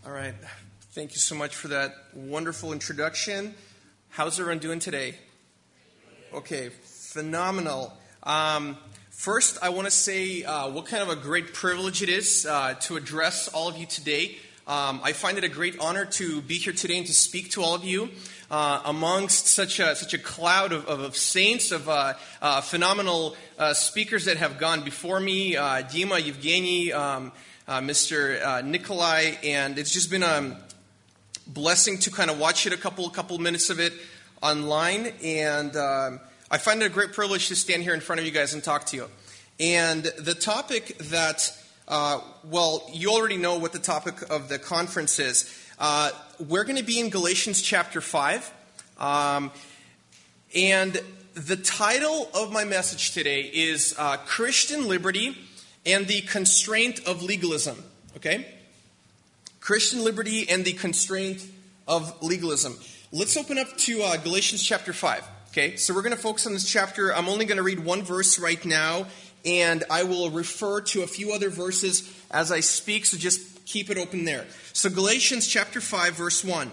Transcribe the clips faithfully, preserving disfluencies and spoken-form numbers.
All right. Thank you so much for that wonderful introduction. How's everyone doing today? Okay, phenomenal. Um, first, I want to say uh, what kind of a great privilege it is uh, to address all of you today. Um, I find it a great honor to be here today and to speak to all of you uh, amongst such a such a cloud of, of, of saints, of uh, uh, phenomenal uh, speakers that have gone before me, uh, Dima, Yevgeny, um, uh, Mister Uh, Nikolai, and it's just been a blessing to kind of watch it a couple couple minutes of it online, and um, I find it a great privilege to stand here in front of you guys and talk to you. And the topic that Uh, well, you already know what the topic of the conference is. Uh, we're going to be in Galatians chapter five. Um, and the title of my message today is uh, Christian Liberty and the Constraint of Legalism. Okay? Christian Liberty and the Constraint of Legalism. Let's open up to uh, Galatians chapter five. Okay? So we're going to focus on this chapter. I'm only going to read one verse right now, and I will refer to a few other verses as I speak, so just keep it open there. So Galatians chapter five, verse one.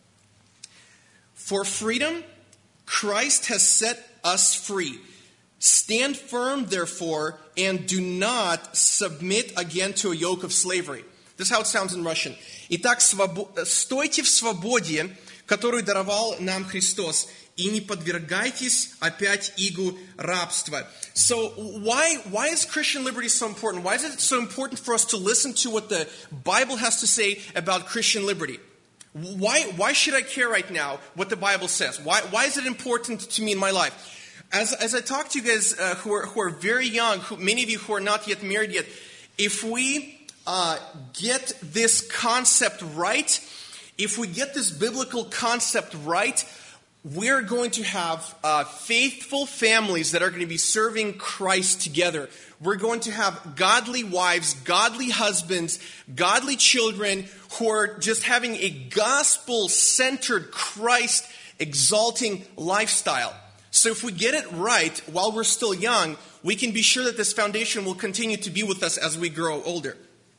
For freedom, Christ has set us free. Stand firm, therefore, and do not submit again to a yoke of slavery. This is how it sounds in Russian. Итак, стойте в свободе, которую даровал нам Христос, и не подвергайтесь опять игу рабства. So why why is Christian liberty so important? Why is it so important for us to listen to what the Bible has to say about Christian liberty? Why why should I care right now what the Bible says? Why why is it important to me in my life? As as I talk to you guys uh, who are who are very young, who, many of you who are not yet married yet, if we uh, get this concept right, if we get this biblical concept right, we're going to have uh, faithful families that are going to be serving Christ together. We're going to have godly wives, godly husbands, godly children who are just having a gospel-centered, Christ-exalting lifestyle. So if we get it right while we're still young, we can be sure that this foundation will continue to be with us as we grow older.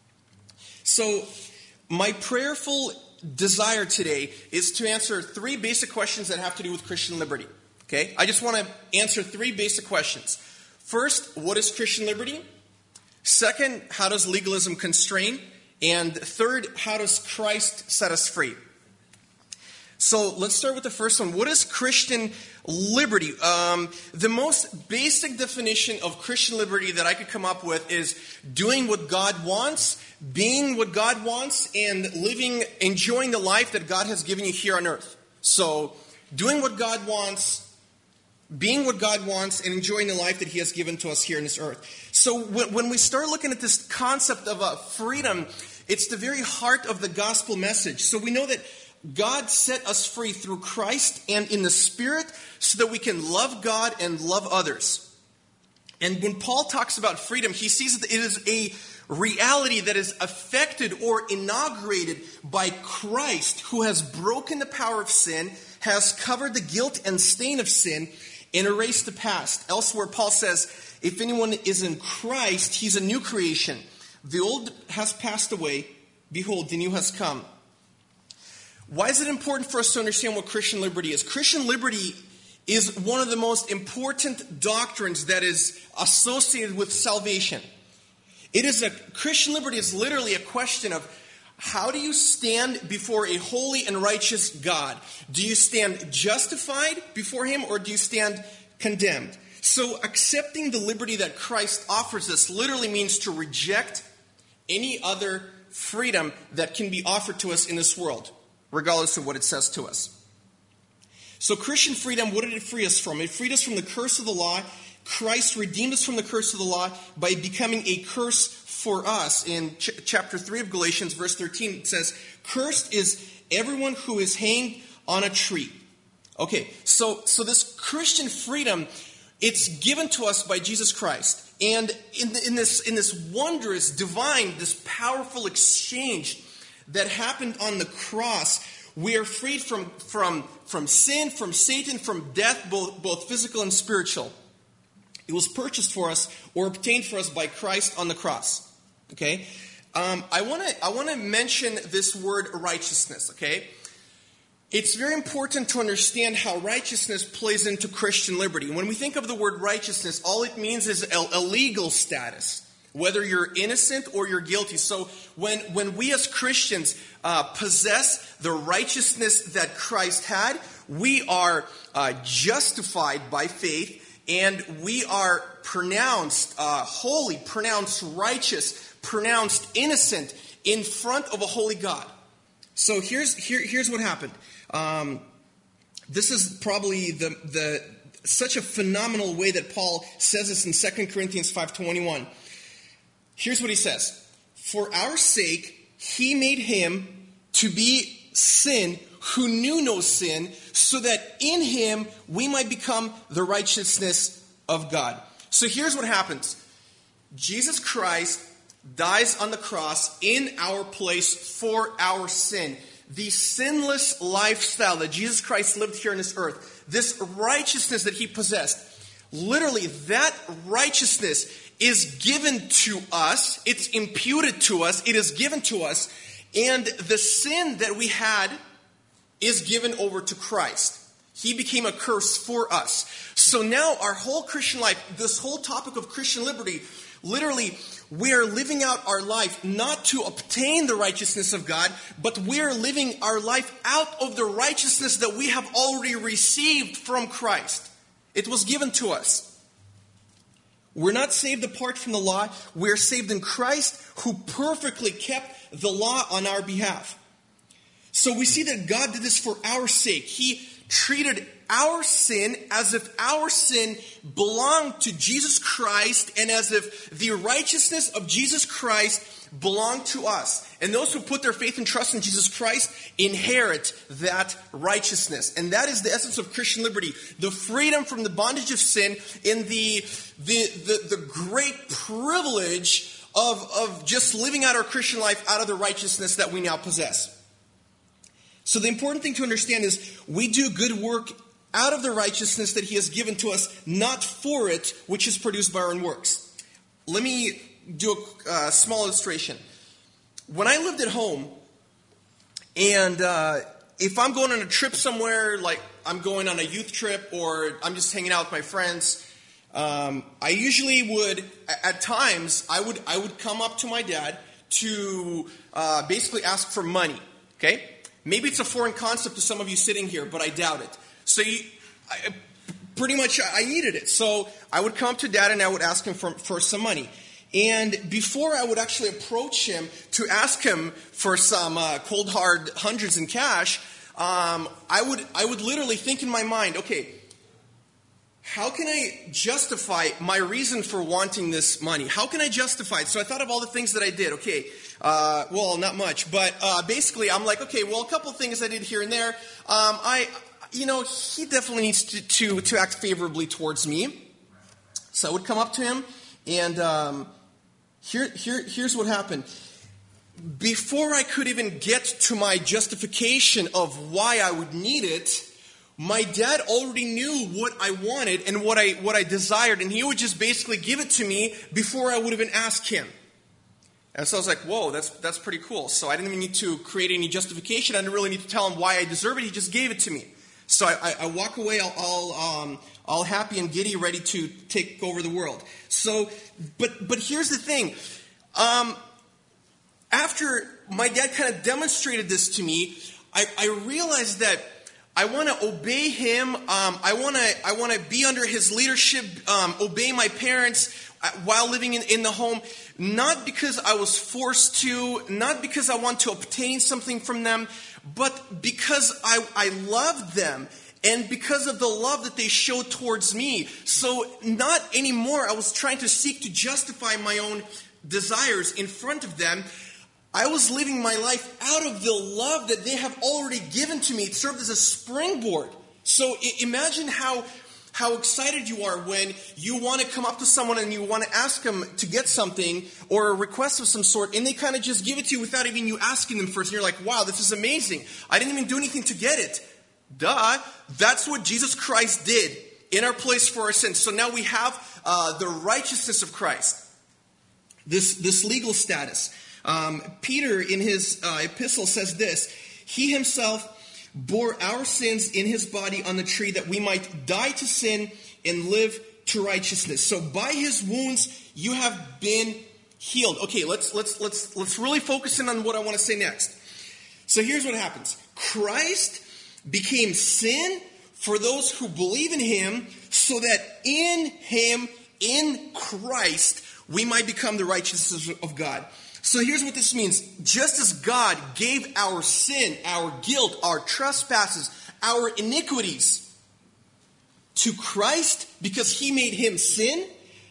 So my prayerful desire today is to answer three basic questions that have to do with Christian liberty. Okay? I just want to answer three basic questions. First, what is Christian liberty? Second, how does legalism constrain? And third, how does Christ set us free? So let's start with the first one. What is Christian liberty? Um, the most basic definition of Christian liberty that I could come up with is doing what God wants, being what God wants, and living, enjoying the life that God has given you here on earth. So, doing what God wants, being what God wants, and enjoying the life that He has given to us here on this earth. So, when, when we start looking at this concept of uh, freedom, it's the very heart of the gospel message. So, we know that God set us free through Christ and in the Spirit so that we can love God and love others. And when Paul talks about freedom, he sees that it is a reality that is affected or inaugurated by Christ, who has broken the power of sin, has covered the guilt and stain of sin, and erased the past. Elsewhere, Paul says, if anyone is in Christ, he's a new creation. The old has passed away. Behold, the new has come. Why is it important for us to understand what Christian liberty is? Christian liberty is one of the most important doctrines that is associated with salvation. It is a Christian liberty is literally a question of how do you stand before a holy and righteous God? Do you stand justified before Him, or do you stand condemned? So accepting the liberty that Christ offers us literally means to reject any other freedom that can be offered to us in this world, regardless of what it says to us. So Christian freedom, what did it free us from? It freed us from the curse of the law. Christ redeemed us from the curse of the law by becoming a curse for us. In ch- chapter three of Galatians, verse thirteen, it says, cursed is everyone who is hanged on a tree. Okay, so, so this Christian freedom, it's given to us by Jesus Christ. And in, the, in, this, in this wondrous, divine, this powerful exchange that happened on the cross, we are freed from, from, from sin, from Satan, from death, both, both physical and spiritual. It was purchased for us or obtained for us by Christ on the cross. Okay? um, I want to I want to mention this word righteousness, okay? It's very important to understand how righteousness plays into Christian liberty. When we think of the word righteousness, all it means is a, a legal status, whether you're innocent or you're guilty. So when, when we as Christians uh, possess the righteousness that Christ had, we are uh, justified by faith, and we are pronounced uh, holy, pronounced righteous, pronounced innocent in front of a holy God. So here's here, here's what happened. Um, this is probably the the such a phenomenal way that Paul says this in Second Corinthians five twenty-one. Here's what he says. For our sake, he made him to be sin who knew no sin, so that in him we might become the righteousness of God. So here's what happens. Jesus Christ dies on the cross in our place for our sin. The sinless lifestyle that Jesus Christ lived here on this earth, this righteousness that he possessed, literally that righteousness is given to us. It's imputed to us. It is given to us. And the sin that we had is given over to Christ. He became a curse for us. So now our whole Christian life, this whole topic of Christian liberty, literally, we are living out our life not to obtain the righteousness of God, but we are living our life out of the righteousness that we have already received from Christ. It was given to us. We're not saved apart from the law. We're saved in Christ, who perfectly kept the law on our behalf. So we see that God did this for our sake. He treated our sin as if our sin belonged to Jesus Christ, and as if the righteousness of Jesus Christ belonged to us. And those who put their faith and trust in Jesus Christ inherit that righteousness. And that is the essence of Christian liberty. The freedom from the bondage of sin, and the, the, the, the great privilege of, of just living out our Christian life out of the righteousness that we now possess. So the important thing to understand is we do good work out of the righteousness that he has given to us, not for it, which is produced by our own works. Let me do a uh, small illustration. When I lived at home, and uh, if I'm going on a trip somewhere, like I'm going on a youth trip or I'm just hanging out with my friends, um, I usually would, at times, I would I would come up to my dad to uh, basically ask for money, okay? Maybe it's a foreign concept to some of you sitting here, but I doubt it. So you, I, pretty much I needed it. So I would come to Dad and I would ask him for, for some money. And before I would actually approach him to ask him for some uh, cold hard hundreds in cash, um, I would I would literally think in my mind, okay, how can I justify my reason for wanting this money? How can I justify it? So I thought of all the things that I did. Okay, uh, well, not much, but uh, basically I'm like, okay, well, a couple of things I did here and there. Um, I, you know, he definitely needs to, to, to act favorably towards me. So I would come up to him, and um, here, here, here's what happened. Before I could even get to my justification of why I would need it, my dad already knew what I wanted and what I what I desired, and he would just basically give it to me before I would even ask him. And so I was like, whoa, that's that's pretty cool. So I didn't even need to create any justification. I didn't really need to tell him why I deserve it. He just gave it to me. So I, I, I walk away all all, um, all happy and giddy, ready to take over the world. So, but but here's the thing. Um, after my dad kind of demonstrated this to me, I, I realized that I want to obey him. Um, I want to I want to be under his leadership, um, obey my parents while living in, in the home, not because I was forced to, not because I want to obtain something from them, but because I, I love them and because of the love that they show towards me. So not anymore I was trying to seek to justify my own desires in front of them. I was living my life out of the love that they have already given to me. It served as a springboard. So I- imagine how how excited you are when you want to come up to someone and you want to ask them to get something or a request of some sort, and they kind of just give it to you without even you asking them first. And you're like, wow, this is amazing. I didn't even do anything to get it. Duh. That's what Jesus Christ did in our place for our sins. So now we have uh, the righteousness of Christ, this, this legal status. Um, Peter, in his uh, epistle, says this: He himself bore our sins in his body on the tree, that we might die to sin and live to righteousness. So by his wounds you have been healed. Okay, let's let's let's let's really focus in on what I want to say next. So here's what happens. Christ became sin for those who believe in him, so that in him, in Christ, we might become the righteousness of God. So here's what this means. Just as God gave our sin, our guilt, our trespasses, our iniquities to Christ because he made him sin,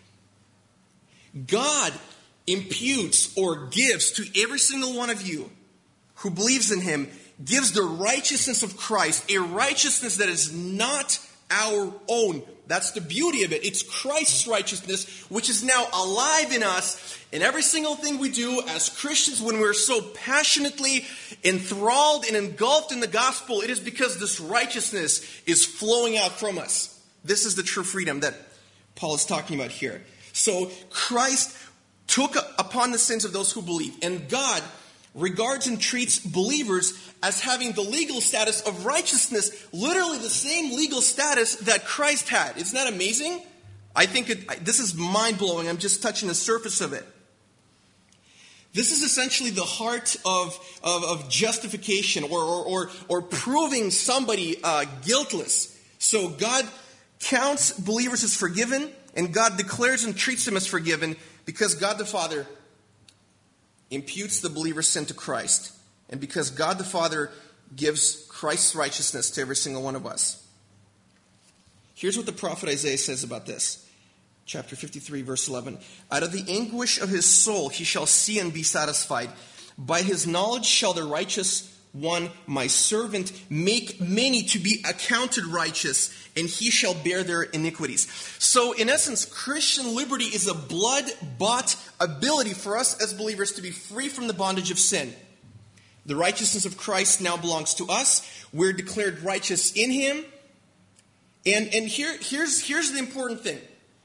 God imputes or gives to every single one of you who believes in him, gives the righteousness of Christ, a righteousness that is not our own. That's the beauty of it. It's Christ's righteousness, which is now alive in us. And every single thing we do as Christians, when we're so passionately enthralled and engulfed in the gospel, it is because this righteousness is flowing out from us. This is the true freedom that Paul is talking about here. So Christ took upon the sins of those who believe. And God regards and treats believers as having the legal status of righteousness, literally the same legal status that Christ had. Isn't that amazing? I think it, this is mind-blowing. I'm just touching the surface of it. This is essentially the heart of, of, of justification or, or, or, or proving somebody uh, guiltless. So God counts believers as forgiven, and God declares and treats them as forgiven because God the Father imputes the believer's sin to Christ, and because God the Father gives Christ's righteousness to every single one of us. Here's what the prophet Isaiah says about this. Chapter fifty-three, verse eleven. Out of the anguish of his soul he shall see and be satisfied. By his knowledge shall the righteous one, my servant, make many to be accounted righteous, and he shall bear their iniquities. So, in essence, Christian liberty is a blood-bought ability for us as believers to be free from the bondage of sin. The righteousness of Christ now belongs to us. We're declared righteous in him. And, and here, here's, here's the important thing.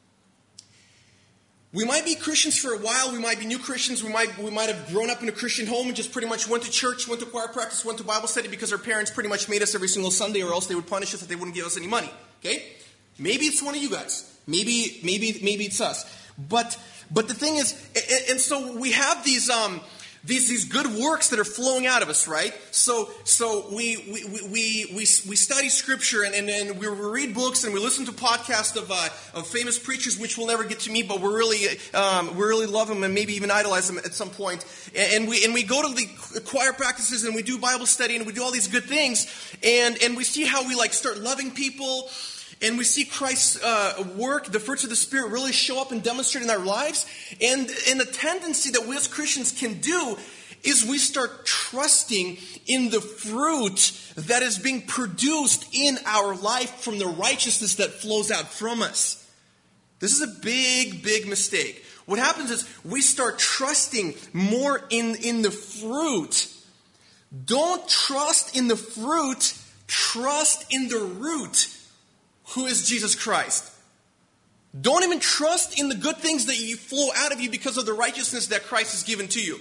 We might be Christians for a while. We might be new Christians. We might we might have grown up in a Christian home and just pretty much went to church, went to choir practice, went to Bible study because our parents pretty much made us every single Sunday, or else they would punish us if they wouldn't give us any money. Okay? Maybe it's one of you guys. Maybe maybe maybe it's us. But but the thing is, and, and so we have these um these these good works that are flowing out of us, right? So so we we we we, we study Scripture and, and, and we read books and we listen to podcasts of uh, of famous preachers, which we'll never get to meet, but we really um, we really love them and maybe even idolize them at some point. And, and we and we go to the choir practices and we do Bible study and we do all these good things, and and we see how we like start loving people. And we see Christ's uh, work, the fruits of the Spirit, really show up and demonstrate in our lives. And, and the tendency that we as Christians can do is we start trusting in the fruit that is being produced in our life from the righteousness that flows out from us. This is a big, big mistake. What happens is we start trusting more in, in the fruit. Don't trust in the fruit, trust in the root, who is Jesus Christ. Don't even trust in the good things that you flow out of you because of the righteousness that Christ has given to you.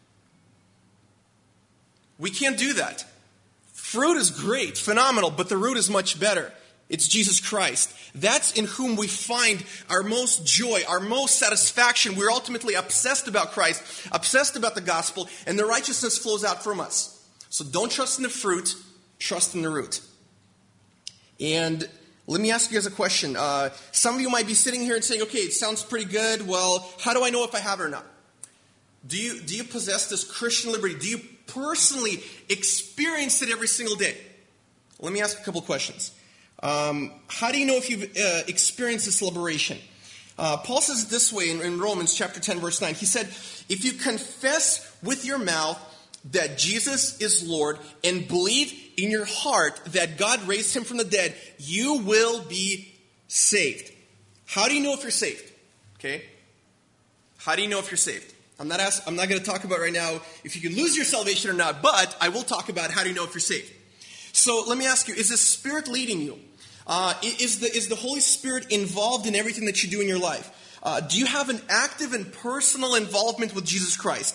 We can't do that. Fruit is great, phenomenal, but the root is much better. It's Jesus Christ. That's in whom we find our most joy, our most satisfaction. We're ultimately obsessed about Christ, obsessed about the gospel, and the righteousness flows out from us. So don't trust in the fruit, trust in the root. And let me ask you guys a question. Uh, some of you might be sitting here and saying, okay, it sounds pretty good. Well, how do I know if I have it or not? Do you, do you possess this Christian liberty? Do you personally experience it every single day? Let me ask a couple questions. Um, how do you know if you've uh, experienced this liberation? Uh, Paul says it this way in, in Romans chapter ten, verse nine. He said, if you confess with your mouth that Jesus is Lord and believe in your heart that God raised him from the dead, you will be saved. How do you know if you're saved? Okay? How do you know if you're saved? I'm not ask, I'm not going to talk about right now if you can lose your salvation or not, but I will talk about how do you know if you're saved. So let me ask you, is the Spirit leading you? Uh, is the is the Holy Spirit involved in everything that you do in your life? Uh, do you have an active and personal involvement with Jesus Christ?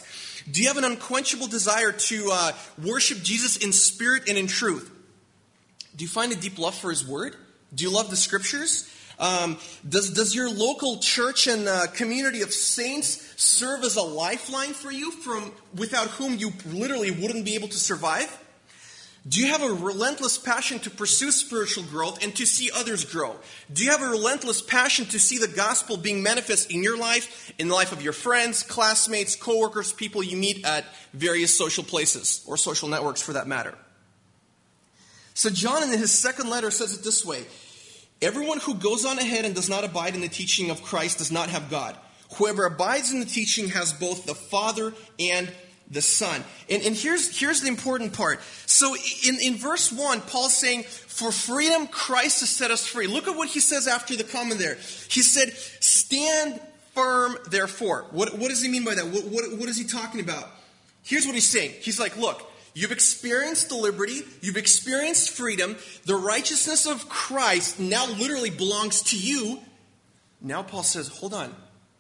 Do you have an unquenchable desire to uh, worship Jesus in spirit and in truth? Do you find a deep love for his word? Do you love the scriptures? Um, does, does your local church and uh, community of saints serve as a lifeline for you from without whom you literally wouldn't be able to survive? Do you have a relentless passion to pursue spiritual growth and to see others grow? Do you have a relentless passion to see the gospel being manifest in your life, in the life of your friends, classmates, coworkers, people you meet at various social places or social networks for that matter? So John in his second letter says it this way: everyone who goes on ahead and does not abide in the teaching of Christ does not have God. Whoever abides in the teaching has both the Father and the Son. And, and here's, here's the important part. So in, in verse one, Paul's saying, for freedom, Christ has set us free. Look at what he says after the comma there. He said, stand firm, therefore. What, what does he mean by that? What, what, what is he talking about? Here's what he's saying. He's like, look, you've experienced the liberty. You've experienced freedom. The righteousness of Christ now literally belongs to you. Now Paul says, hold on.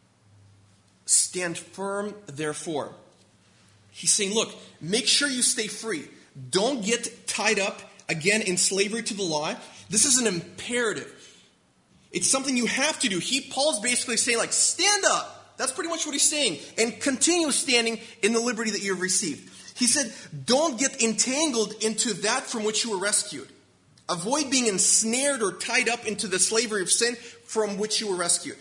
Stand firm, therefore. He's saying, look, make sure you stay free. Don't get tied up, again, in slavery to the law. This is an imperative. It's something you have to do. He, Paul's basically saying, like, stand up. That's pretty much what he's saying. And continue standing in the liberty that you've received. He said, don't get entangled into that from which you were rescued. Avoid being ensnared or tied up into the slavery of sin from which you were rescued.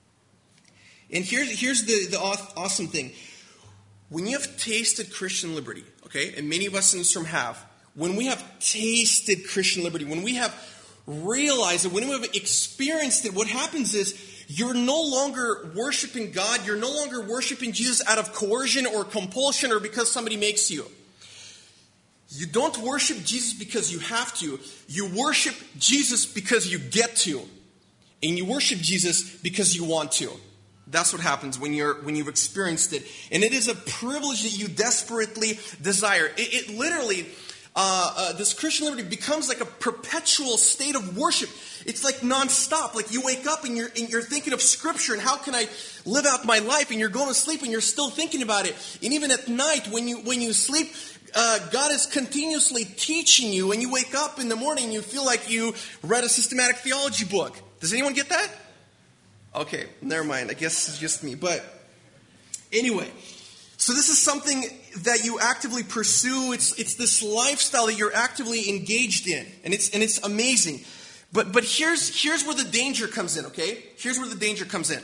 And here's, here's the, the awesome thing. When you have tasted Christian liberty, okay, and many of us in this room have, when we have tasted Christian liberty, when we have realized it, when we have experienced it, what happens is you're no longer worshiping God, you're no longer worshiping Jesus out of coercion or compulsion or because somebody makes you. You don't worship Jesus because you have to. You worship Jesus because you get to. And you worship Jesus because you want to. That's what happens when you're when you've experienced it. And it is a privilege that you desperately desire. It, it literally, uh, uh, this Christian liberty becomes like a perpetual state of worship. It's like nonstop. Like you wake up and you're, and you're thinking of Scripture and how can I live out my life? And you're going to sleep and you're still thinking about it. And even at night when you when you sleep, uh, God is continuously teaching you. And you wake up in the morning and you feel like you read a systematic theology book. Does anyone get that? Okay, never mind. I guess it's just me. But anyway, so this is something that you actively pursue. It's it's this lifestyle that you're actively engaged in, and it's and it's amazing. But but here's here's where the danger comes in. Okay, here's where the danger comes in.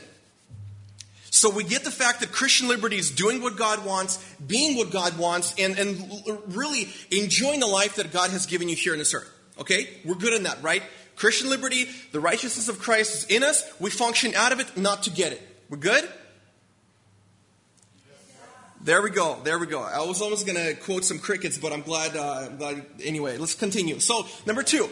So we get the fact that Christian liberty is doing what God wants, being what God wants, and and really enjoying the life that God has given you here on this earth. Okay, we're good in that, right? Christian liberty, the righteousness of Christ is in us. We function out of it, not to get it. We're good? There we go. There we go. I was almost going to quote some crickets, but I'm glad, uh, I'm glad. Anyway, let's continue. So, number two.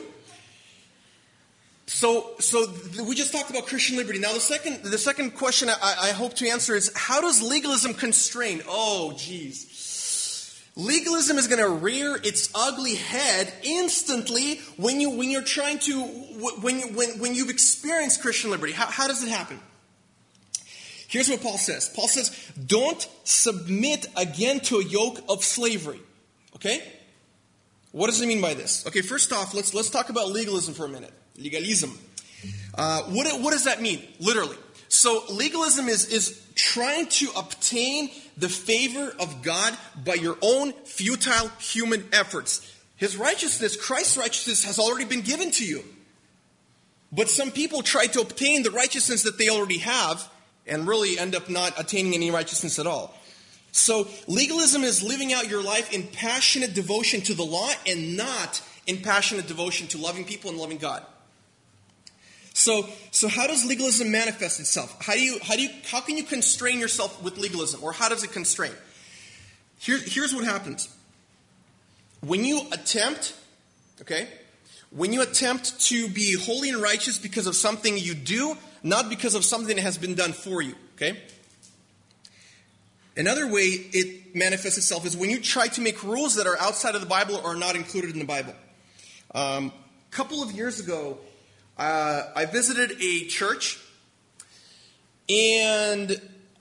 So, so th- we just talked about Christian liberty. Now, the second, the second question I, I hope to answer is, how does legalism constrain? Oh, geez. Legalism is going to rear its ugly head instantly when you when you're trying to when you when when you've experienced Christian liberty. How, how does it happen? Here's what Paul says. Paul says, "Don't submit again to a yoke of slavery." Okay? What does he mean by this? Okay, first off, let's let's talk about legalism for a minute. Legalism. Uh, what what does that mean? Literally. So legalism is is trying to obtain the favor of God by your own futile human efforts. His righteousness, Christ's righteousness, has already been given to you. But some people try to obtain the righteousness that they already have and really end up not attaining any righteousness at all. So legalism is living out your life in passionate devotion to the law and not in passionate devotion to loving people and loving God. So, so how does legalism manifest itself? How do you, how do you, how can you constrain yourself with legalism, or how does it constrain? Here, here's what happens. When you attempt, okay, when you attempt to be holy and righteous because of something you do, not because of something that has been done for you, okay? Another way it manifests itself is when you try to make rules that are outside of the Bible or are not included in the Bible. Um, a couple of years ago, Uh, I visited a church, and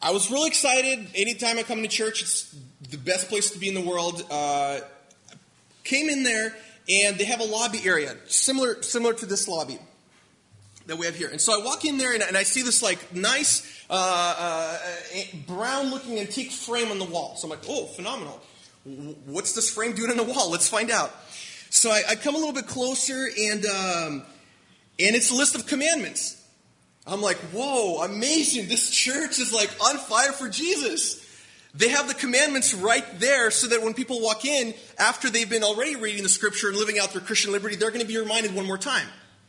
I was really excited. Anytime I come to church, it's the best place to be in the world. Uh, came in there, and they have a lobby area, similar similar to this lobby that we have here. And so I walk in there, and, and I see this like nice uh, uh, brown-looking antique frame on the wall. So I'm like, oh, phenomenal. What's this frame doing on the wall? Let's find out. So I, I come a little bit closer, and um, and it's a list of commandments. I'm like, whoa, amazing. This church is like on fire for Jesus. They have the commandments right there so that when people walk in, after they've been already reading the scripture and living out their Christian liberty, they're going to be reminded one more time.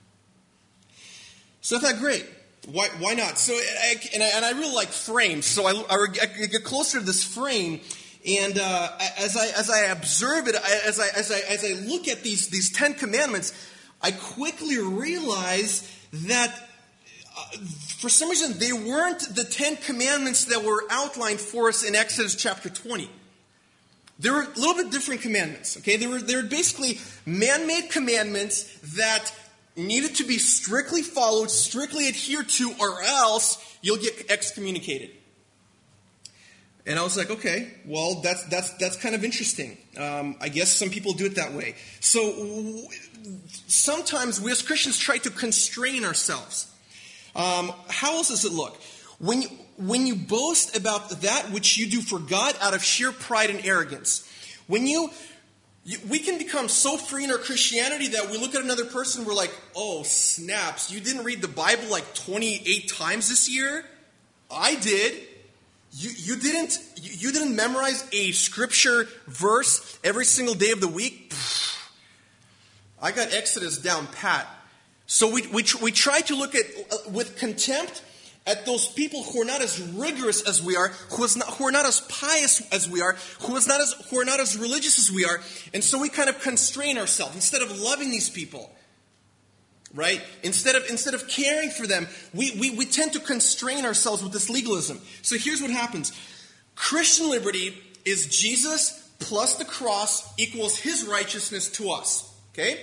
So I thought, great. Why why not? So I, and, I, and I really like frames. So I, I get closer to this frame, and uh, as I as I observe it, as I as I as I look at these these Ten Commandments, I quickly realize that Uh, for some reason, they weren't the Ten Commandments that were outlined for us in Exodus chapter twenty. They were a little bit different commandments, okay? They were, they were basically man-made commandments that needed to be strictly followed, strictly adhered to, or else you'll get excommunicated. And I was like, okay, well, that's that's that's kind of interesting. Um, I guess some people do it that way. So w- sometimes we as Christians try to constrain ourselves. Um, how else does it look? When you, when you boast about that which you do for God out of sheer pride and arrogance. When you, you, we can become so free in our Christianity that we look at another person and we're like, oh, snaps, you didn't read the Bible like twenty-eight times this year? I did. You, you didn't, you, you didn't memorize a scripture verse every single day of the week? Pfft. I got Exodus down pat. So we we we try to look at uh, with contempt at those people who are not as rigorous as we are, who is not who are not as pious as we are, who is not as who are not as religious as we are, and so we kind of constrain ourselves instead of loving these people, right? Instead of instead of caring for them, we we we tend to constrain ourselves with this legalism. So here's what happens: Christian liberty is Jesus plus the cross equals His righteousness to us. Okay.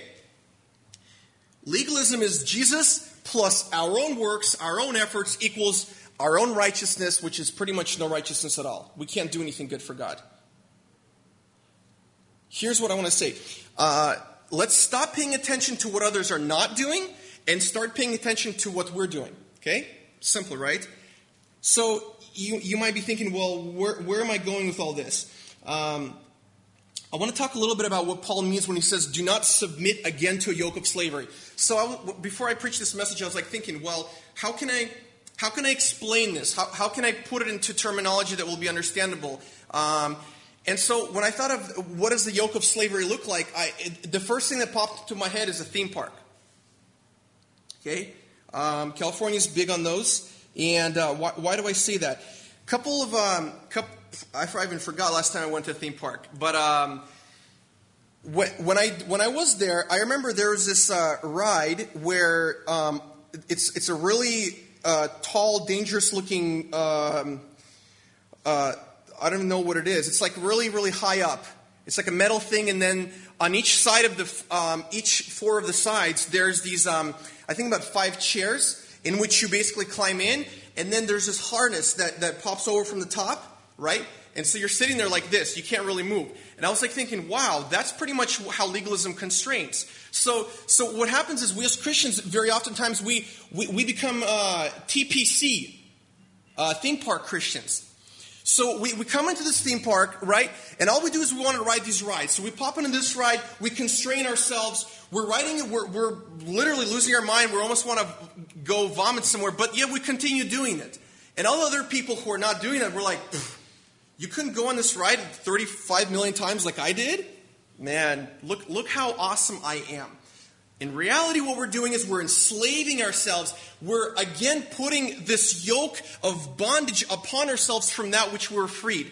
Legalism is Jesus plus our own works, our own efforts equals our own righteousness, which is pretty much no righteousness at all. We can't do anything good for God. Here's what I want to say. Uh, let's stop paying attention to what others are not doing and start paying attention to what we're doing. Okay? Simple, right? So you you might be thinking, well, where, where am I going with all this? Um I want to talk a little bit about what Paul means when he says, do not submit again to a yoke of slavery. So I, before I preached this message, I was like thinking, well, how can I how can I explain this? How, how can I put it into terminology that will be understandable? Um, and so when I thought of what does the yoke of slavery look like, I, it, the first thing that popped into my head is a theme park. Okay? Um, California's big on those. And uh, why, why do I say that? A couple of... Um, couple, I even forgot last time I went to a theme park. But um, when, when I when I was there, I remember there was this uh, ride where um, it's it's a really uh, tall, dangerous-looking. Um, uh, I don't even know what it is. It's like really, really high up. It's like a metal thing, and then on each side of the um, each four of the sides, there's these um, I think about five chairs in which you basically climb in, and then there's this harness that that pops over from the top. Right? And so you're sitting there like this. You can't really move. And I was like thinking, wow, that's pretty much how legalism constrains. So so what happens is we as Christians, very oftentimes, we, we, we become uh, T P C, uh, theme park Christians. So we, we come into this theme park, right? And all we do is we want to ride these rides. So we pop into this ride. We constrain ourselves. We're riding it. We're, we're literally losing our mind. We almost want to go vomit somewhere. But yet we continue doing it. And all other people who are not doing it, we're like, you couldn't go on this ride thirty-five million times like I did? Man, look look how awesome I am. In reality, what we're doing is we're enslaving ourselves. We're, again, putting this yoke of bondage upon ourselves from that which we're freed.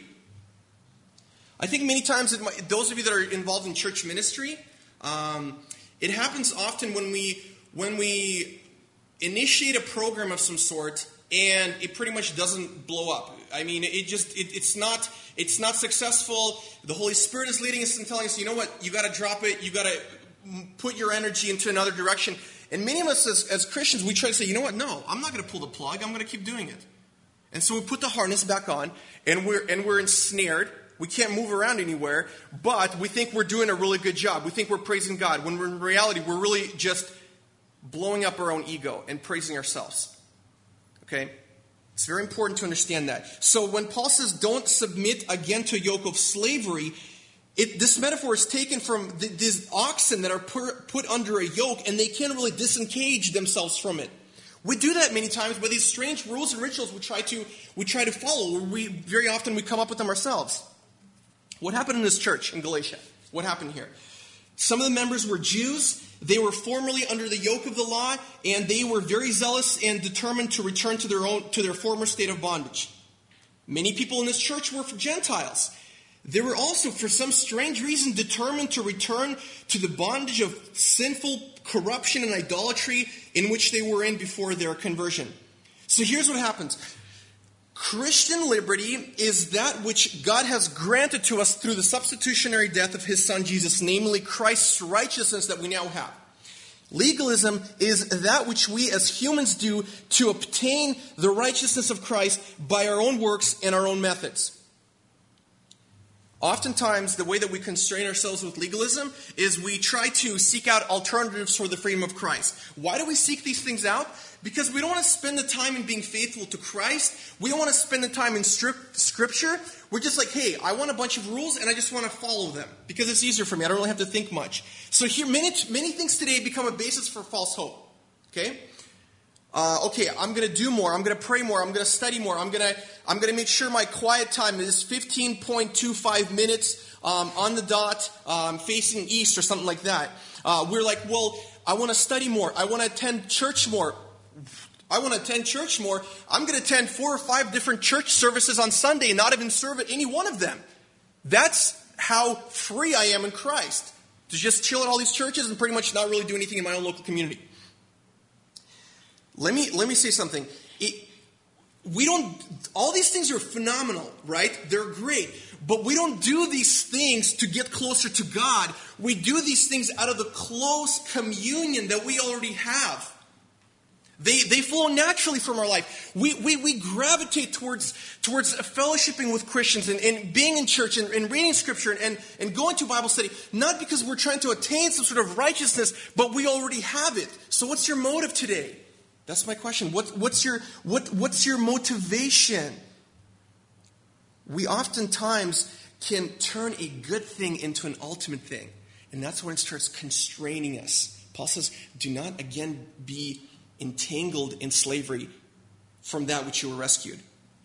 I think many times, it might, those of you that are involved in church ministry, um, it happens often when we when we initiate a program of some sort and it pretty much doesn't blow up. I mean, it just, it, it's not, it's not successful. The Holy Spirit is leading us and telling us, you know what, you got to drop it. You got to put your energy into another direction. And many of us as, as Christians, we try to say, you know what, no, I'm not going to pull the plug. I'm going to keep doing it. And so we put the harness back on, and we're and we're ensnared. We can't move around anywhere, but we think we're doing a really good job. We think we're praising God, when in reality, we're really just blowing up our own ego and praising ourselves. Okay? It's very important to understand that. So when Paul says, don't submit again to a yoke of slavery, it, this metaphor is taken from the, these oxen that are put, put under a yoke, and they can't really disengage themselves from it. We do that many times by these strange rules and rituals we try to we try to follow. We very often we come up with them ourselves. What happened in this church in Galatia? What happened here? Some of the members were Jews. They were formerly under the yoke of the law, and they were very zealous and determined to return to their own to their former state of bondage. Many people in this church were Gentiles. They were also, for some strange reason, determined to return to the bondage of sinful corruption and idolatry in which they were in before their conversion. So here's what happens. Christian liberty is that which God has granted to us through the substitutionary death of His Son Jesus, namely Christ's righteousness that we now have. Legalism is that which we as humans do to obtain the righteousness of Christ by our own works and our own methods. Oftentimes, the way that we constrain ourselves with legalism is we try to seek out alternatives for the freedom of Christ. Why do we seek these things out? Because we don't want to spend the time in being faithful to Christ. We don't want to spend the time in Scripture. We're just like, hey, I want a bunch of rules and I just want to follow them because it's easier for me. I don't really have to think much. So here, many, many things today become a basis for false hope. Okay? Uh, okay, I'm going to do more. I'm going to pray more. I'm going to study more. I'm going to I'm going to make sure my quiet time is fifteen point two five minutes um, on the dot, um, facing east or something like that. Uh, we're like, well, I want to study more. I want to attend church more. I want to attend church more. I'm going to attend four or five different church services on Sunday and not even serve at any one of them. That's how free I am in Christ. To just chill at all these churches and pretty much not really do anything in my own local community. Let me let me say something. It, we don't. All these things are phenomenal, right? They're great, but we don't do these things to get closer to God. We do these things out of the close communion that we already have. They they flow naturally from our life. We we, we gravitate towards towards fellowshipping with Christians and, and being in church and, and reading Scripture and, and going to Bible study, not because we're trying to attain some sort of righteousness, but we already have it. So what's your motive today? That's my question. What, what's your what, what's your motivation? We oftentimes can turn a good thing into an ultimate thing. And that's when it starts constraining us. Paul says, do not again be entangled in slavery from that which you were rescued.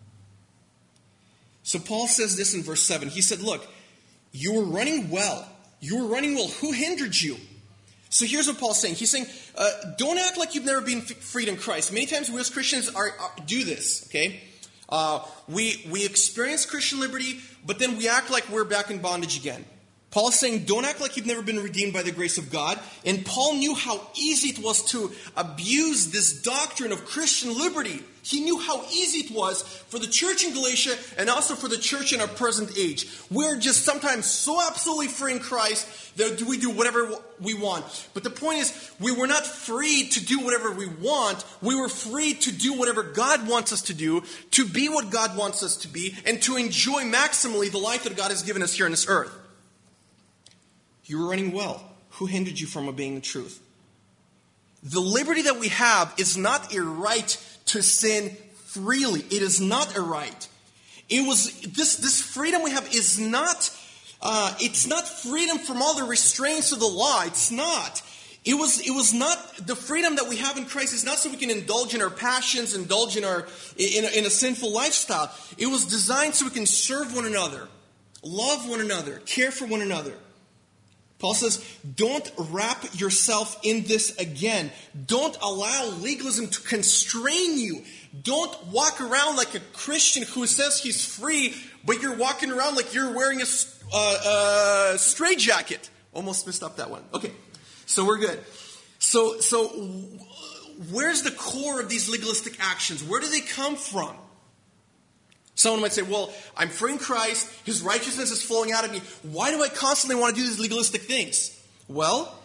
So Paul says this in verse seven. He said, look, you were running well. You were running well. Who hindered you? So here's what Paul's saying. He's saying, uh, don't act like you've never been f- freed in Christ. Many times we as Christians are, are, do this, okay? Uh, we, we experience Christian liberty, but then we act like we're back in bondage again. Paul is saying, don't act like you've never been redeemed by the grace of God. And Paul knew how easy it was to abuse this doctrine of Christian liberty. He knew how easy it was for the church in Galatia and also for the church in our present age. We're just sometimes so absolutely free in Christ that we do whatever we want. But the point is, we were not free to do whatever we want. We were free to do whatever God wants us to do, to be what God wants us to be, and to enjoy maximally the life that God has given us here on this earth. You were running well. Who hindered you from obeying the truth? The liberty that we have is not a right to sin freely. It is not a right. It was this this freedom we have is not uh, it's not freedom from all the restraints of the law. It's not. It was it was not the freedom that we have in Christ is not so we can indulge in our passions, indulge in our in a, in a sinful lifestyle. It was designed so we can serve one another, love one another, care for one another. Paul says, don't wrap yourself in this again. Don't allow legalism to constrain you. Don't walk around like a Christian who says he's free, but you're walking around like you're wearing a uh, uh, straitjacket. Almost messed up that one. Okay, so we're good. So, so where's the core of these legalistic actions? Where do they come from? Someone might say, well, I'm free in Christ. His righteousness is flowing out of me. Why do I constantly want to do these legalistic things? Well,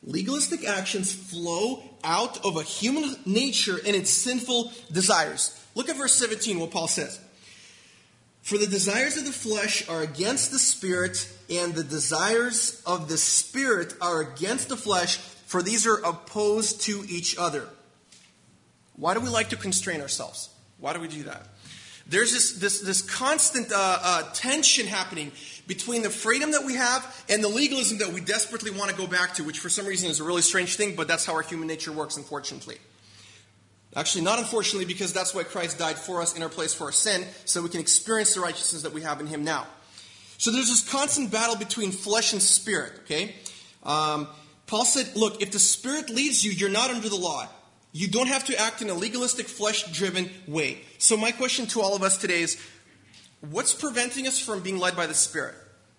legalistic actions flow out of a human nature and its sinful desires. Look at verse seventeen, what Paul says. For the desires of the flesh are against the Spirit, and the desires of the Spirit are against the flesh, for these are opposed to each other. Why do we like to constrain ourselves? Why do we do that? There's this this, this constant uh, uh, tension happening between the freedom that we have and the legalism that we desperately want to go back to, which for some reason is a really strange thing, but that's how our human nature works, unfortunately. Actually, not unfortunately, because that's why Christ died for us in our place for our sin, so we can experience the righteousness that we have in Him now. So there's this constant battle between flesh and spirit, okay? Um, Paul said, look, if the Spirit leads you, you're not under the law. You don't have to act in a legalistic, flesh-driven way. So my question to all of us today is, what's preventing us from being led by the Spirit?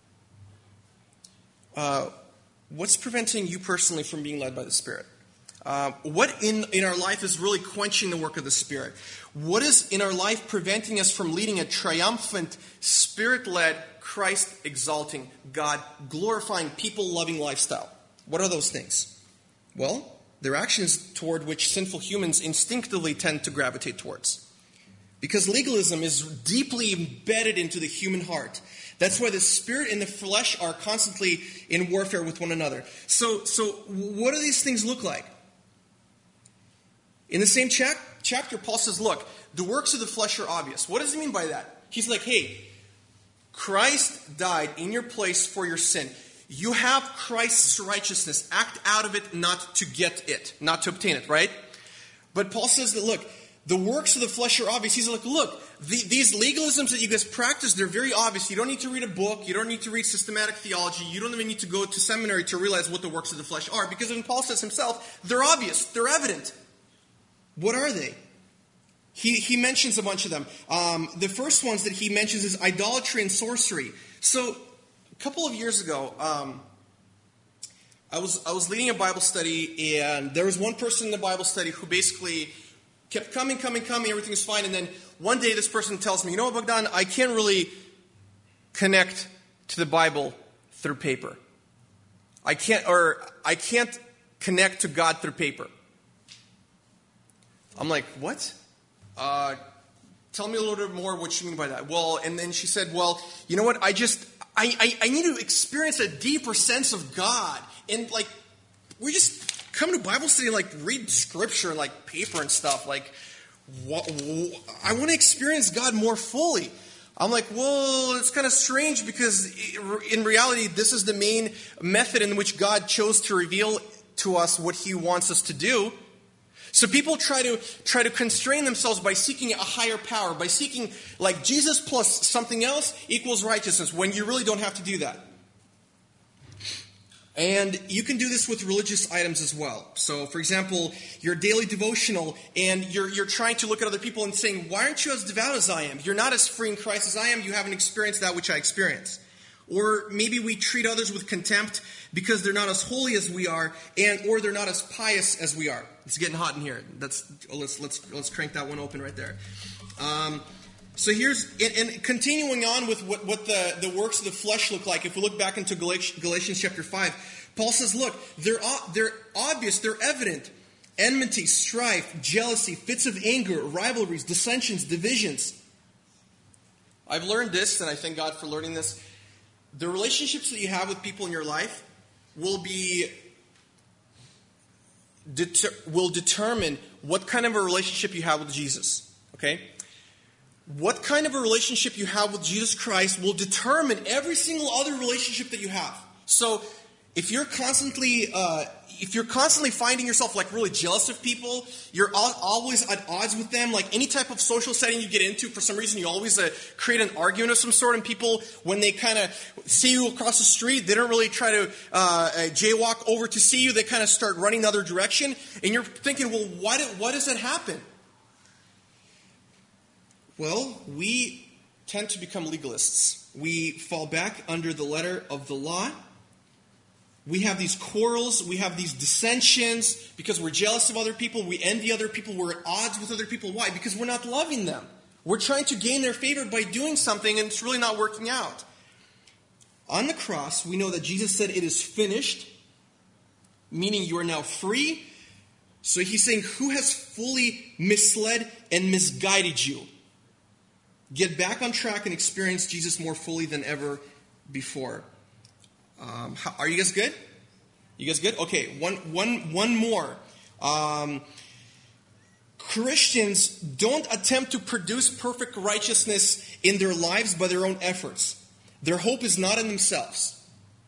Uh, what's preventing you personally from being led by the Spirit? Uh, what in, in our life is really quenching the work of the Spirit? What is in our life preventing us from leading a triumphant, Spirit-led, Christ-exalting, God-glorifying, people-loving lifestyle? What are those things? Well, they're actions toward which sinful humans instinctively tend to gravitate towards. Because legalism is deeply embedded into the human heart. That's why the spirit and the flesh are constantly in warfare with one another. So, so what do these things look like? In the same chap- chapter, Paul says, look, the works of the flesh are obvious. What does he mean by that? He's like, hey, Christ died in your place for your sin. You have Christ's righteousness. Act out of it, not to get it, not to obtain it, right? But Paul says that, look, the works of the flesh are obvious. He's like, look, the, these legalisms that you guys practice, they're very obvious. You don't need to read a book. You don't need to read systematic theology. You don't even need to go to seminary to realize what the works of the flesh are. Because when Paul says himself, they're obvious. They're evident. What are they? He, he mentions a bunch of them. Um, the first ones that he mentions is idolatry and sorcery. So a couple of years ago, um, I was I was leading a Bible study, and there was one person in the Bible study who basically kept coming, coming, coming, everything was fine, and then one day this person tells me, you know what, Bogdan, I can't really connect to the Bible through paper. I can't, or I can't connect to God through paper. I'm like, what? Uh, tell me a little bit more what you mean by that. Well, and then she said, well, you know what, I just, I, I, I need to experience a deeper sense of God. And like, we just come to Bible study and like read scripture and like paper and stuff. Like, what, I want to experience God more fully. I'm like, well, it's kind of strange because in reality, this is the main method in which God chose to reveal to us what He wants us to do. So people try to try to constrain themselves by seeking a higher power, by seeking like Jesus plus something else equals righteousness, when you really don't have to do that. And you can do this with religious items as well. So, for example, your daily devotional, and you're you're trying to look at other people and saying, why aren't you as devout as I am? You're not as free in Christ as I am. You haven't experienced that which I experience. Or maybe we treat others with contempt because they're not as holy as we are, and or they're not as pious as we are. It's getting hot in here. That's oh, let's let's let's crank that one open right there. Um, so here's and, and continuing on with what, what the, the works of the flesh look like. If we look back into Galatians, Galatians chapter five, Paul says, "Look, they're they're obvious, they're evident: enmity, strife, jealousy, fits of anger, rivalries, dissensions, divisions." I've learned this, and I thank God for learning this. The relationships that you have with people in your life will be deter, will determine what kind of a relationship you have with Jesus. Okay? What kind of a relationship you have with Jesus Christ will determine every single other relationship that you have. So, if you're constantly uh, if you're constantly finding yourself like really jealous of people, you're al- always at odds with them, like any type of social setting you get into, for some reason you always uh, create an argument of some sort, and people, when they kind of see you across the street, they don't really try to uh, uh, jaywalk over to see you, they kind of start running the other direction, and you're thinking, well, why, did, why does that happen? Well, we tend to become legalists. We fall back under the letter of the law. We have these quarrels, we have these dissensions because we're jealous of other people, we envy other people, we're at odds with other people. Why? Because we're not loving them. We're trying to gain their favor by doing something, and it's really not working out. On the cross, we know that Jesus said, "It is finished," meaning you are now free. So he's saying, who has fully misled and misguided you? Get back on track and experience Jesus more fully than ever before. Um, how, are you guys good? You guys good? Okay, one, one, one more. Um, Christians don't attempt to produce perfect righteousness in their lives by their own efforts. Their hope is not in themselves.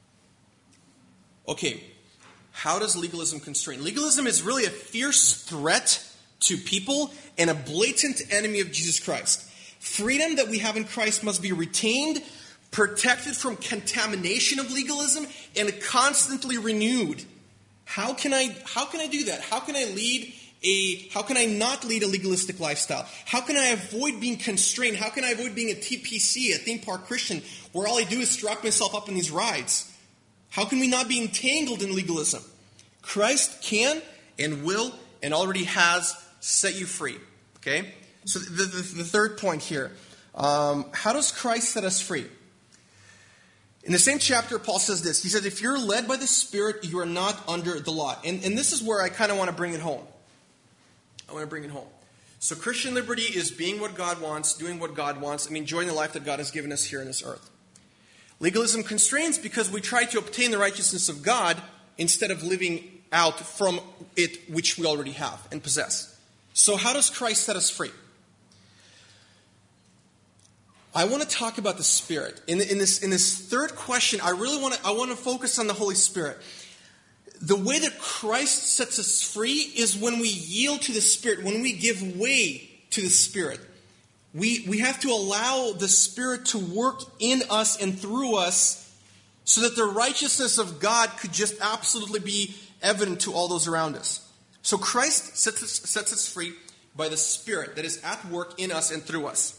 Okay, how does legalism constrain? Legalism is really a fierce threat to people and a blatant enemy of Jesus Christ. Freedom that we have in Christ must be retained, protected from contamination of legalism, and constantly renewed. How can I, how can I do that? How can I lead a, how can I not lead a legalistic lifestyle? How can I avoid being constrained? How can I avoid being a T P C, a theme park Christian, where all I do is strap myself up in these rides? How can we not be entangled in legalism? Christ can and will and already has set you free. Okay? So the, the, the third point here. Um, how does Christ set us free? In the same chapter, Paul says this. He says, if you're led by the Spirit, you are not under the law. And, and this is where I kind of want to bring it home. I want to bring it home. So Christian liberty is being what God wants, doing what God wants, and enjoying the life that God has given us here on this earth. Legalism constrains because we try to obtain the righteousness of God instead of living out from it which we already have and possess. So how does Christ set us free? I want to talk about the Spirit. In, in, this, in this third question, I really want to, I want to focus on the Holy Spirit. The way that Christ sets us free is when we yield to the Spirit, when we give way to the Spirit. We, we have to allow the Spirit to work in us and through us so that the righteousness of God could just absolutely be evident to all those around us. So Christ sets us, sets us free by the Spirit that is at work in us and through us.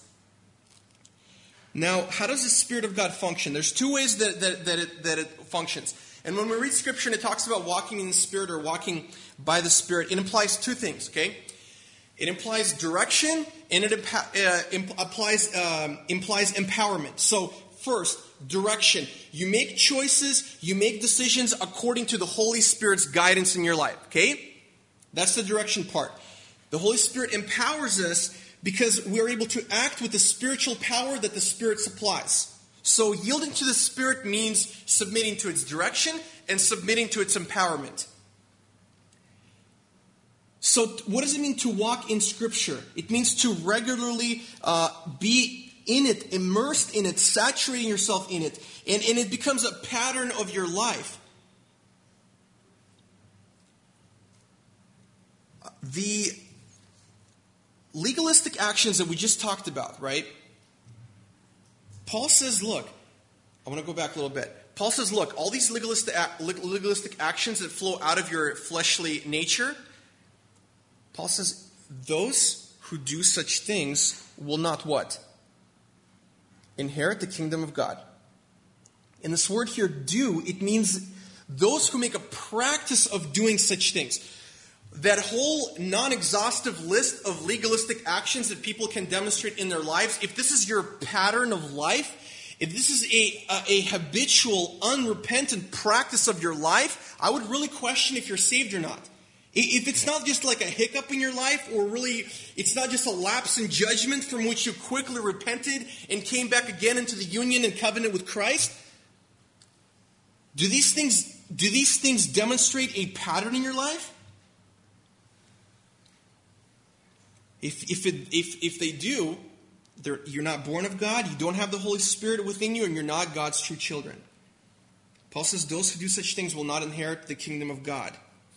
Now, how does the Spirit of God function? There's two ways that, that, that, it, that it functions. And when we read Scripture and it talks about walking in the Spirit or walking by the Spirit, it implies two things, okay? It implies direction and it impa- uh, imp- applies, um, implies empowerment. So, first, direction. You make choices, you make decisions according to the Holy Spirit's guidance in your life, okay? That's the direction part. The Holy Spirit empowers us because we are able to act with the spiritual power that the Spirit supplies. So yielding to the Spirit means submitting to its direction and submitting to its empowerment. So what does it mean to walk in Scripture? It means to regularly uh, be in it, immersed in it, saturating yourself in it. And, and it becomes a pattern of your life. The legalistic actions that we just talked about, right? Paul says, look, I want to go back a little bit. Paul says, look, all these legalistic, legalistic actions that flow out of your fleshly nature, Paul says, those who do such things will not what? Inherit the kingdom of God. And this word here, do, it means those who make a practice of doing such things. That whole non-exhaustive list of legalistic actions that people can demonstrate in their lives, if this is your pattern of life, if this is a, a, a habitual, unrepentant practice of your life, I would really question if you're saved or not. If it's not just like a hiccup in your life, or really it's not just a lapse in judgment from which you quickly repented and came back again into the union and covenant with Christ, do these things, do these things demonstrate a pattern in your life? If if, it, if if they do, you're not born of God, you don't have the Holy Spirit within you, and you're not God's true children. Paul says those who do such things will not inherit the kingdom of God.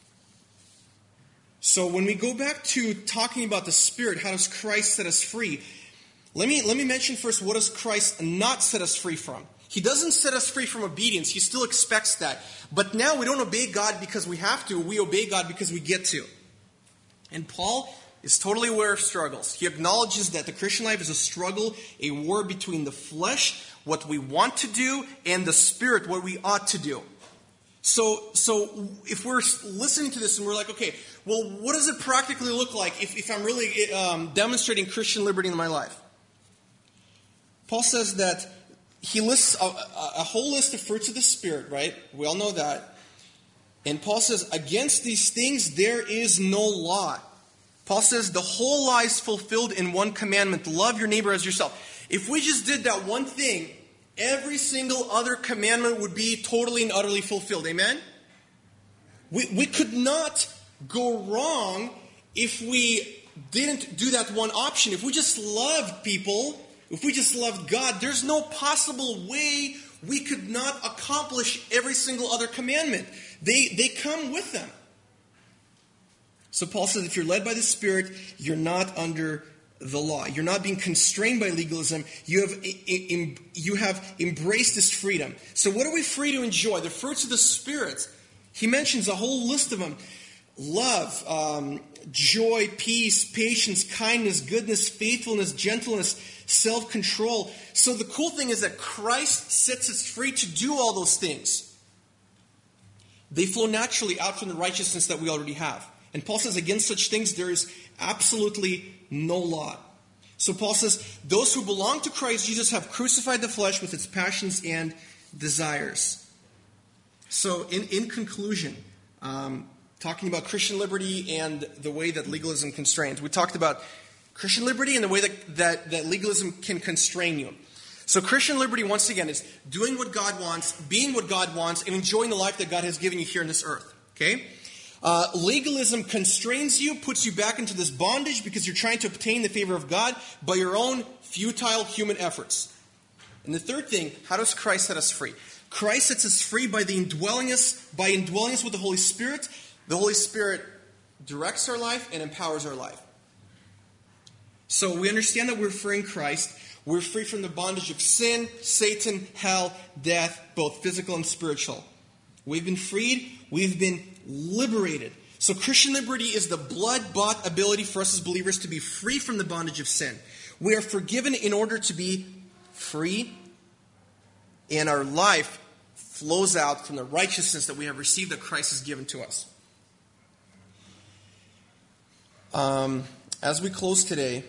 So when we go back to talking about the Spirit, how does Christ set us free? Let me, let me mention first, what does Christ not set us free from? He doesn't set us free from obedience. He still expects that. But now we don't obey God because we have to. We obey God because we get to. And Paul is totally aware of struggles. He acknowledges that the Christian life is a struggle, a war between the flesh, what we want to do, and the Spirit, what we ought to do. So, so if we're listening to this and we're like, okay, well, what does it practically look like if, if I'm really um, demonstrating Christian liberty in my life? Paul says that he lists a, a whole list of fruits of the Spirit, right? We all know that. And Paul says, against these things there is no law. Paul says the whole law is fulfilled in one commandment: love your neighbor as yourself. If we just did that one thing, every single other commandment would be totally and utterly fulfilled. Amen? We, we could not go wrong if we didn't do that one option. If we just loved people, if we just loved God, there's no possible way we could not accomplish every single other commandment. They, they come with them. So Paul says if you're led by the Spirit, you're not under the law. You're not being constrained by legalism. You have, you have embraced this freedom. So what are we free to enjoy? The fruits of the Spirit. He mentions a whole list of them. Love, um, joy, peace, patience, kindness, goodness, faithfulness, gentleness, self-control. So the cool thing is that Christ sets us free to do all those things. They flow naturally out from the righteousness that we already have. And Paul says against such things there is absolutely no law. So Paul says those who belong to Christ Jesus have crucified the flesh with its passions and desires. So in, in conclusion, um, talking about Christian liberty and the way that legalism constrains. We talked about Christian liberty and the way that, that, that legalism can constrain you. So Christian liberty, once again, is doing what God wants, being what God wants, and enjoying the life that God has given you here on this earth. Okay? Uh, legalism constrains you, puts you back into this bondage because you're trying to obtain the favor of God by your own futile human efforts. And the third thing, how does Christ set us free? Christ sets us free by the indwelling us, by indwelling us with the Holy Spirit. The Holy Spirit directs our life and empowers our life. So we understand that we're free in Christ. We're free from the bondage of sin, Satan, hell, death, both physical and spiritual. We've been freed. We've been liberated. So Christian liberty is the blood-bought ability for us as believers to be free from the bondage of sin. We are forgiven in order to be free, and our life flows out from the righteousness that we have received that Christ has given to us. Um, as we close today,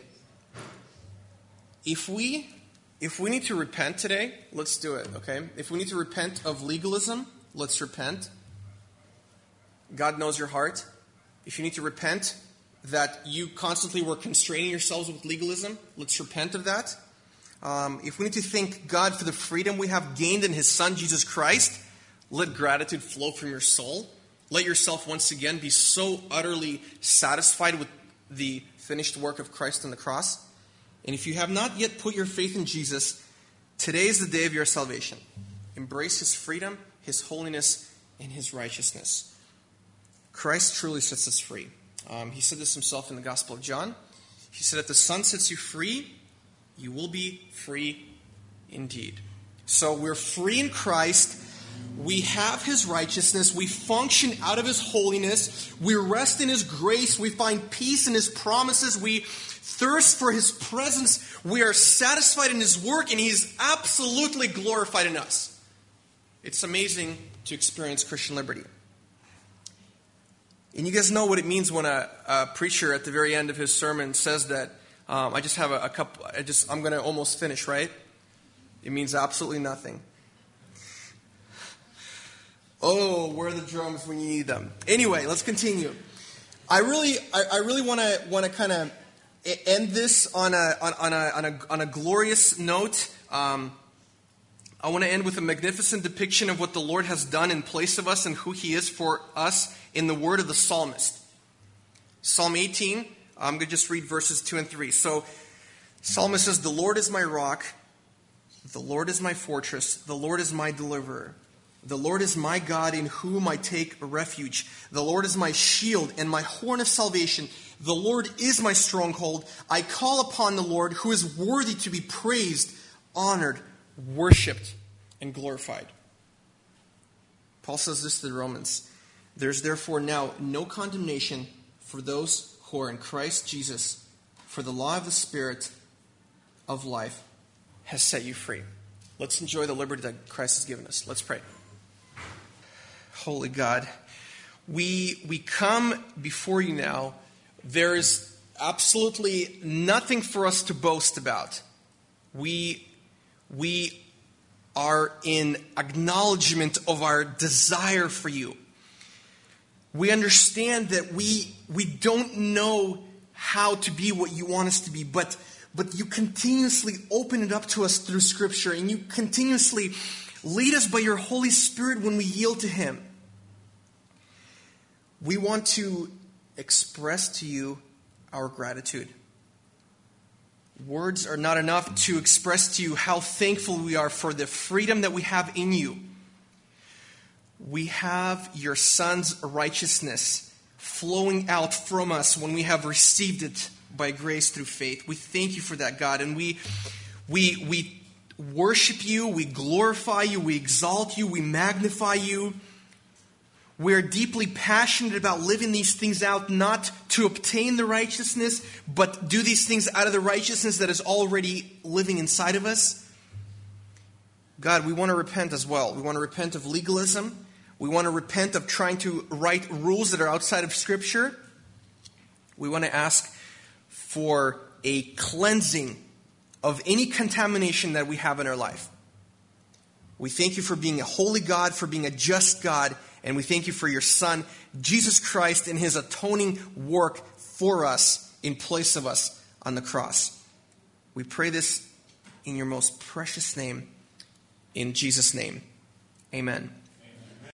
if we if we need to repent today, let's do it, okay? If we need to repent of legalism, let's repent. God knows your heart. If you need to repent that you constantly were constraining yourselves with legalism, let's repent of that. Um, if we need to thank God for the freedom we have gained in His Son, Jesus Christ, let gratitude flow from your soul. Let yourself once again be so utterly satisfied with the finished work of Christ on the cross. And if you have not yet put your faith in Jesus, today is the day of your salvation. Embrace His freedom, His holiness, and His righteousness. Christ truly sets us free. Um, he said this Himself in the Gospel of John. He said, if the Son sets you free, you will be free indeed. So we're free in Christ. We have His righteousness. We function out of His holiness. We rest in His grace. We find peace in His promises. We thirst for His presence. We are satisfied in His work, and He's absolutely glorified in us. It's amazing to experience Christian liberty. And you guys know what it means when a, a preacher at the very end of his sermon says that, um, I just have a, a couple, I just, I'm going to almost finish, right? It means absolutely nothing. Oh, where are the drums when you need them? Anyway, let's continue. I really, I, I really want to want to kind of end this on a on, on a on a on a glorious note. Um, I want to end with a magnificent depiction of what the Lord has done in place of us and who He is for us in the word of the psalmist. Psalm eighteen. I'm going to just read verses two and three. So, psalmist says, "The Lord is my rock. The Lord is my fortress. The Lord is my deliverer. The Lord is my God in whom I take refuge. The Lord is my shield and my horn of salvation. The Lord is my stronghold. I call upon the Lord who is worthy to be praised, honored, worshipped, and glorified." Paul says this to the Romans. "There's therefore now no condemnation for those who are in Christ Jesus, for the law of the Spirit of life has set you free." Let's enjoy the liberty that Christ has given us. Let's pray. Holy God, we we come before you now. There is absolutely nothing for us to boast about. We we are in acknowledgement of our desire for you. We understand that we we don't know how to be what you want us to be, but but you continuously open it up to us through Scripture, and you continuously lead us by your Holy Spirit when we yield to Him. We want to express to you our gratitude. Words are not enough to express to you how thankful we are for the freedom that we have in you. We have your Son's righteousness flowing out from us when we have received it by grace through faith. We thank you for that, God. And we we we worship you, we glorify you, we exalt you, we magnify you. We are deeply passionate about living these things out, not to obtain the righteousness, but do these things out of the righteousness that is already living inside of us. God, we want to repent as well. We want to repent of legalism. We want to repent of trying to write rules that are outside of Scripture. We want to ask for a cleansing of any contamination that we have in our life. We thank you for being a holy God, for being a just God, and we thank you for your Son, Jesus Christ, and His atoning work for us in place of us on the cross. We pray this in your most precious name, in Jesus' name. Amen.